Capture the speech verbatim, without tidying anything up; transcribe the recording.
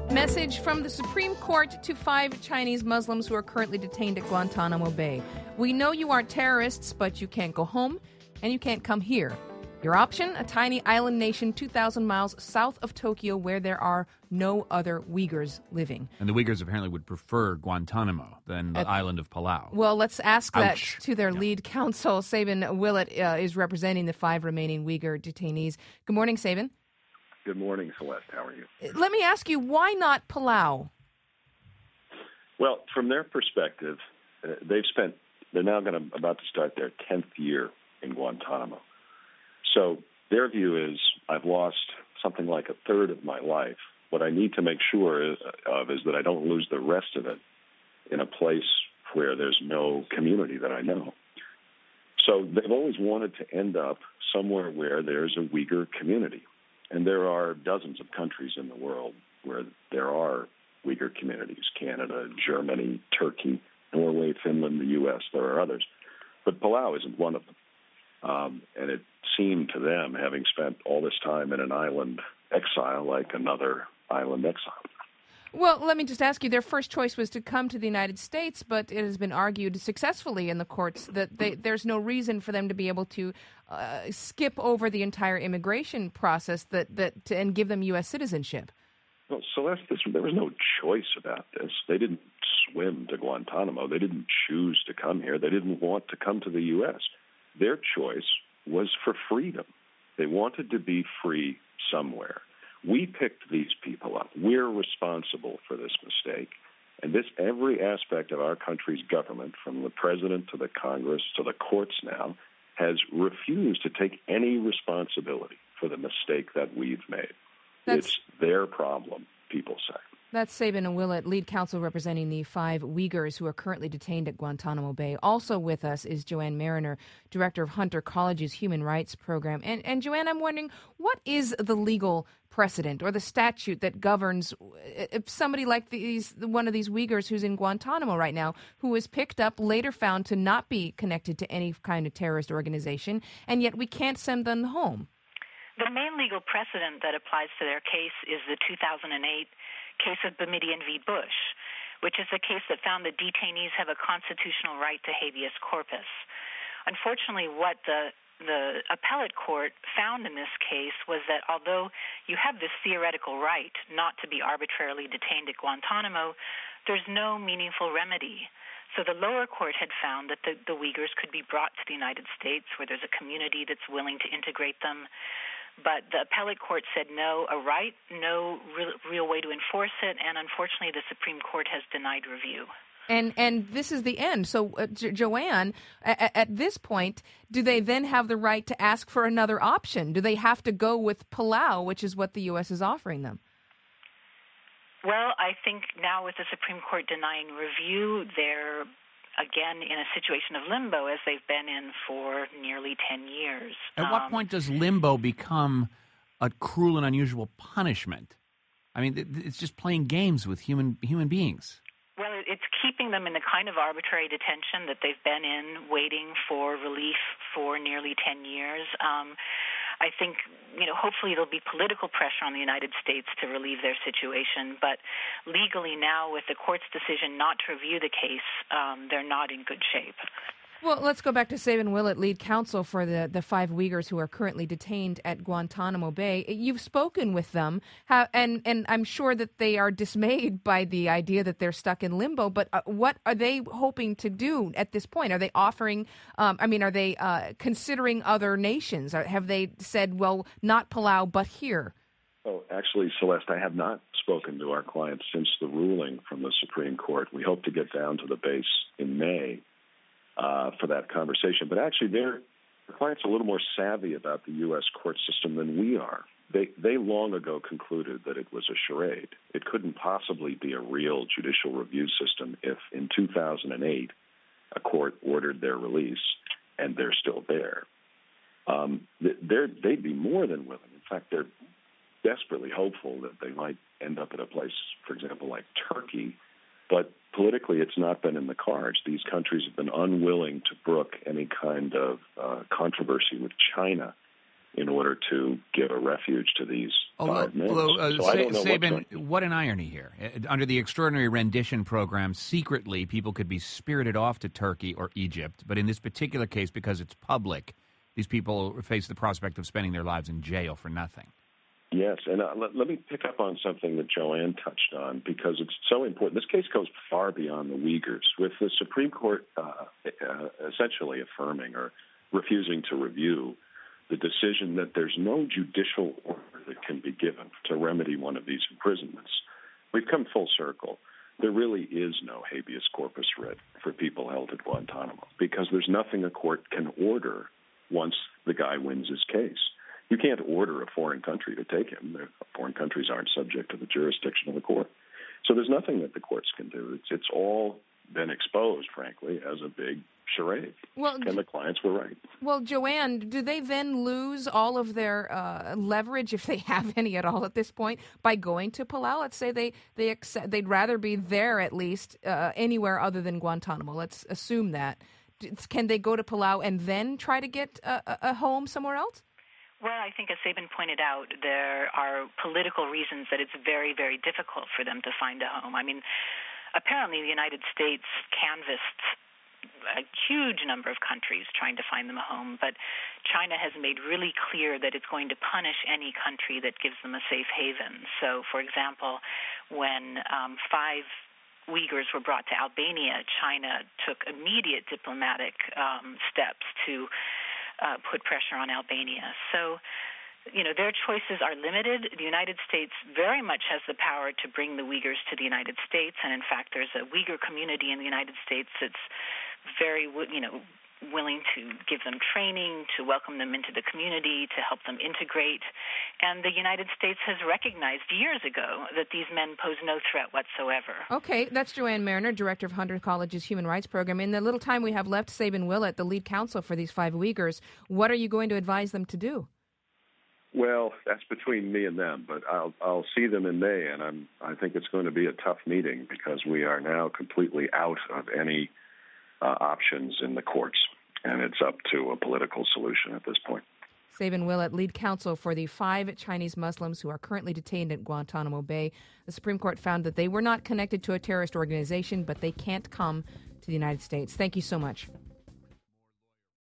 Message from the Supreme Court to five Chinese Muslims who are currently detained at Guantanamo Bay. We know you aren't terrorists, but you can't go home and you can't come here. Your option, a tiny island nation two thousand miles south of Tokyo where there are no other Uyghurs living. And the Uyghurs apparently would prefer Guantanamo than the At, island of Palau. Well, let's ask Ouch. that to their yeah. lead counsel. Sabin Willett uh, is representing the five remaining Uyghur detainees. Good morning, Sabin. Good morning, Celeste. How are you? Let me ask you, why not Palau? Well, from their perspective, uh, they've spent, they're now going to about to start their tenth year in Guantanamo. So their view is, I've lost something like a third of my life. What I need to make sure of is that I don't lose the rest of it in a place where there's no community that I know. So they've always wanted to end up somewhere where there's a Uyghur community. And there are dozens of countries in the world where there are Uyghur communities: Canada, Germany, Turkey, Norway, Finland, the U S. There are others. But Palau isn't one of them. Um, and it seemed to them, having spent all this time in an island exile, like another island exile. Well, let me just ask you, their first choice was to come to the United States, but it has been argued successfully in the courts that they, there's no reason for them to be able to uh, skip over the entire immigration process that, that to, and give them U S citizenship. Well, Celeste, this, there was no choice about this. They didn't swim to Guantanamo. They didn't choose to come here. They didn't want to come to the U S. Their choice was for freedom. They wanted to be free somewhere. We picked these people up. We're responsible for this mistake. And this, every aspect of our country's government, from the president to the Congress to the courts now, has refused to take any responsibility for the mistake that we've made. That's, it's their problem, people say. That's Sabin Willett, lead counsel representing the five Uyghurs who are currently detained at Guantanamo Bay. Also with us is Joanne Mariner, director of Hunter College's Human Rights Program. And, and Joanne, I'm wondering, what is the legal precedent or the statute that governs if somebody like these, one of these Uyghurs who's in Guantanamo right now, who was picked up, later found to not be connected to any kind of terrorist organization, and yet we can't send them home? The main legal precedent that applies to their case is the two thousand eight case of Boumediene v. Bush, which is a case that found that detainees have a constitutional right to habeas corpus. Unfortunately, what the the appellate court found in this case was that although you have this theoretical right not to be arbitrarily detained at Guantanamo, there's no meaningful remedy. So the lower court had found that the, the Uyghurs could be brought to the United States where there's a community that's willing to integrate them. But the appellate court said no, a right, no real, real way to enforce it, and unfortunately the Supreme Court has denied review. And and this is the end. So, uh, jo- Joanne, at, at this point, do they then have the right to ask for another option? Do they have to go with Palau, which is what the U S is offering them? Well, I think now with the Supreme Court denying review, they're again in a situation of limbo as they've been in for nearly ten years. At um, what point does limbo become a cruel and unusual punishment? I mean, it's just playing games with human human beings. Well, it's keeping them in the kind of arbitrary detention that they've been in, waiting for relief for nearly ten years. Um, I think, you know, hopefully there'll be political pressure on the United States to relieve their situation. But legally now, with the court's decision not to review the case, um, they're not in good shape. Well, let's go back to Sabin Willett, lead counsel for the, the five Uyghurs who are currently detained at Guantanamo Bay. You've spoken with them, how, and, and I'm sure that they are dismayed by the idea that they're stuck in limbo, but uh, what are they hoping to do at this point? Are they offering, um, I mean, are they uh, considering other nations? Or have they said, well, not Palau, but here? Oh, actually, Celeste, I have not spoken to our clients since the ruling from the Supreme Court. We hope to get down to the base in May. Uh, for that conversation. But actually, their clients are a little more savvy about the U S court system than we are. They they long ago concluded that it was a charade. It couldn't possibly be a real judicial review system if in two thousand eight a court ordered their release and they're still there. Um, they're, they'd be more than willing. In fact, they're desperately hopeful that they might end up at a place, for example, like Turkey. But politically, it's not been in the cards. These countries have been unwilling to brook any kind of uh, controversy with China in order to give a refuge to these although, five men. although, uh, so I don't know Sabin, what's going- what an irony here. Uh, Under the extraordinary rendition program, secretly people could be spirited off to Turkey or Egypt, but in this particular case, because it's public, these people face the prospect of spending their lives in jail for nothing. Yes, and uh, let, let me pick up on something that Joanne touched on because it's so important. This case goes far beyond the Uyghurs, with the Supreme Court uh, uh, essentially affirming or refusing to review the decision that there's no judicial order that can be given to remedy one of these imprisonments. We've come full circle. There really is no habeas corpus writ for people held at Guantanamo because there's nothing a court can order once the guy wins his case. You can't order a foreign country to take him. Foreign countries aren't subject to the jurisdiction of the court. So there's nothing that the courts can do. It's, it's all been exposed, frankly, as a big charade. Well, and the clients were right. Well, Joanne, do they then lose all of their uh, leverage, if they have any at all at this point, by going to Palau? Let's say they, they accept, they'd rather be there at least uh, anywhere other than Guantanamo. Let's assume that. Can they go to Palau and then try to get a, a home somewhere else? Well, I think, as Sabin pointed out, there are political reasons that it's very, very difficult for them to find a home. I mean, apparently the United States canvassed a huge number of countries trying to find them a home, but China has made really clear that it's going to punish any country that gives them a safe haven. So, for example, when um, five Uyghurs were brought to Albania, China took immediate diplomatic um, steps to Uh, put pressure on Albania. So, you know, their choices are limited. The United States very much has the power to bring the Uyghurs to the United States, and in fact, there's a Uyghur community in the United States that's very, you know, willing to give them training, to welcome them into the community, to help them integrate. And the United States has recognized years ago that these men pose no threat whatsoever. Okay, that's Joanne Mariner, director of Hunter College's Human Rights Program. In the little time we have left, Sabin Willett, the lead counsel for these five Uyghurs, what are you going to advise them to do? Well, that's between me and them, but I'll I'll see them in May, and I'm I think it's going to be a tough meeting because we are now completely out of any Uh, options in the courts, and it's up to a political solution at this point. Sabin Willett, lead counsel for the five Chinese Muslims who are currently detained at Guantanamo Bay. The Supreme Court found that they were not connected to a terrorist organization, but they can't come to the United States. Thank you so much.